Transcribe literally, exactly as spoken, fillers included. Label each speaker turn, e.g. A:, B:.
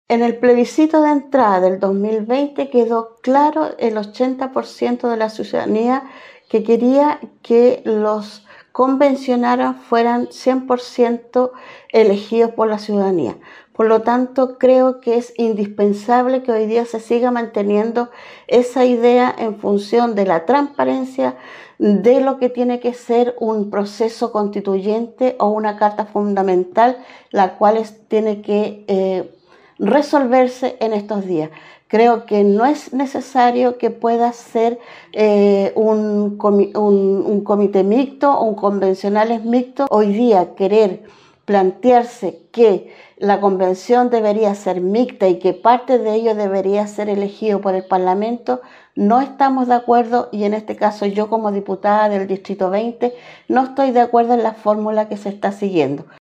A: En el plebiscito de entrada del dos mil veinte quedó claro el ochenta por ciento de la ciudadanía que quería que los convencionales fueran cien por ciento elegidos por la ciudadanía. Por lo tanto, creo que es indispensable que hoy día se siga manteniendo esa idea en función de la transparencia de lo que tiene que ser un proceso constituyente o una carta fundamental, la cual es, tiene que eh, resolverse en estos días. Creo que no es necesario que pueda ser eh, un, comi un, un comité mixto o un convencionales mixto. Hoy día querer plantearse que la convención debería ser mixta y que parte de ello debería ser elegido por el Parlamento, no estamos de acuerdo, y en este caso yo como diputada del Distrito veinte no estoy de acuerdo en la fórmula que se está siguiendo.